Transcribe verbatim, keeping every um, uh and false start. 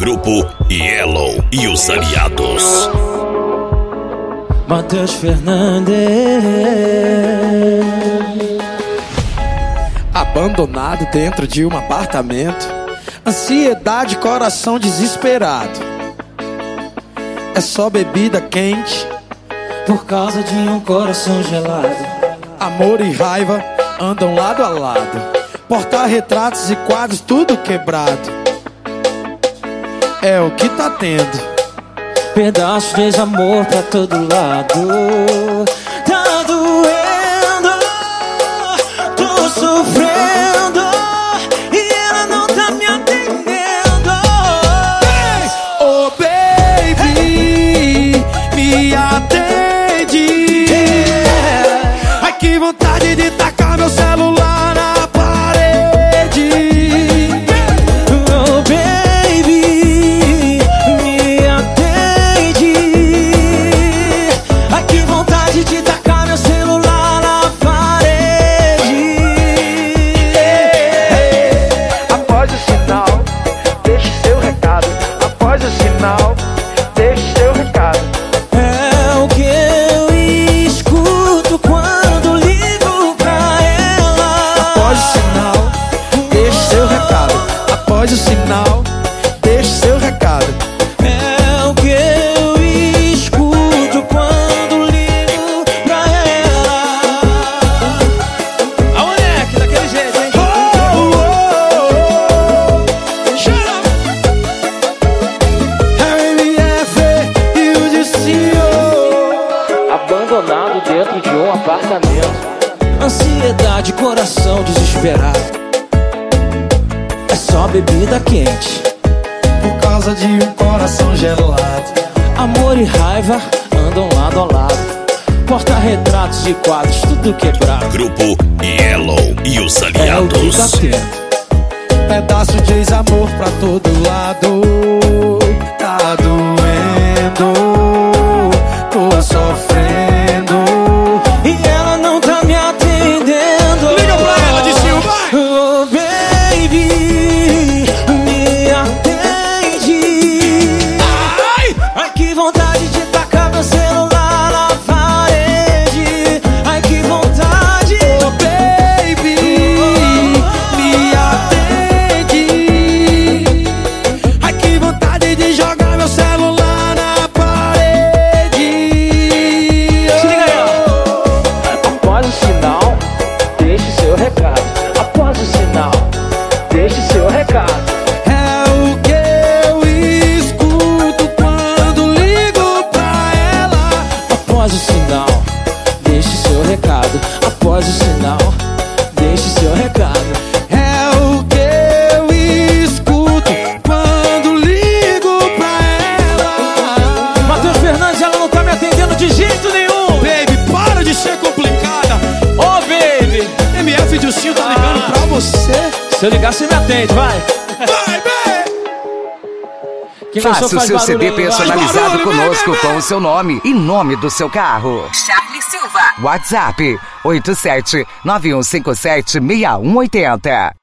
Grupo Yellow e os aliados. Matheus Fernandes. Abandonado dentro de um apartamento, ansiedade, coração desesperado. É só bebida quente por causa de um coração gelado. Amor e raiva andam lado a lado. Porta-retratos e quadros tudo quebrado. É o que tá tendo. Pedaços de desamor pra todo lado. Tá doendo, tô sofrendo e ela não tá me atendendo. Hey! Oh baby, me atende. Yeah. Ai que vontade de tacar meu celular na parede. Oh baby, me atende. Ai que vontade de tacar meu celular na parede. Após o sinal, deixe seu recado. Após o sinal, deixe seu recado. É o que eu escuto quando ligo pra ela. Após o sinal, deixe seu recado. Após o sinal, deixe seu recado. É o que eu escuto quando ligo pra ela. A moleque, daquele jeito, hein? Oh, oh, oh. Shut up. R M F e o Dicinho. Abandonado dentro de um apartamento. Ansiedade, coração desesperado. É só bebida quente. Por causa de um coração gelado. Amor e raiva andam lado a lado. Porta-retratos e quadros tudo quebrado. Grupo Yellow e os É o que tá aliados. tendo. Pedaço de desamor pra todo lado. Tá doendo, tô sofrendo. E ela não tá me atendendo. Liga pra ela, Dicinho, vai! Oh baby, me atende. Ai! Ai que vontade de tacar meu celular na parede. Ai que vontade. Oh baby, me atende. Ai que vontade de jogar meu celular na parede. Se liga aí, ó. Após o sinal, deixe seu recado. Após o sinal, deixe seu recado. É o que eu escuto quando ligo pra ela. Após o sinal, deixe seu recado. Após o sinal, deixe seu recado. É o que eu escuto quando ligo pra ela. Matheus Fernandes, ela não tá me atendendo de jeito nenhum. Baby, para de ser complicada. Ô, oh, baby. M F Dilcinho tá ligando pra você. Se eu ligar, você me atende, vai. Vai, baby. Quem gostou, Faça o faz seu C D barulho aí, vai. personalizado Barulho, conosco bebê. com o seu nome e nome do seu carro. Charlie Silva. WhatsApp oito sete nove um cinco sete seis um oito zero.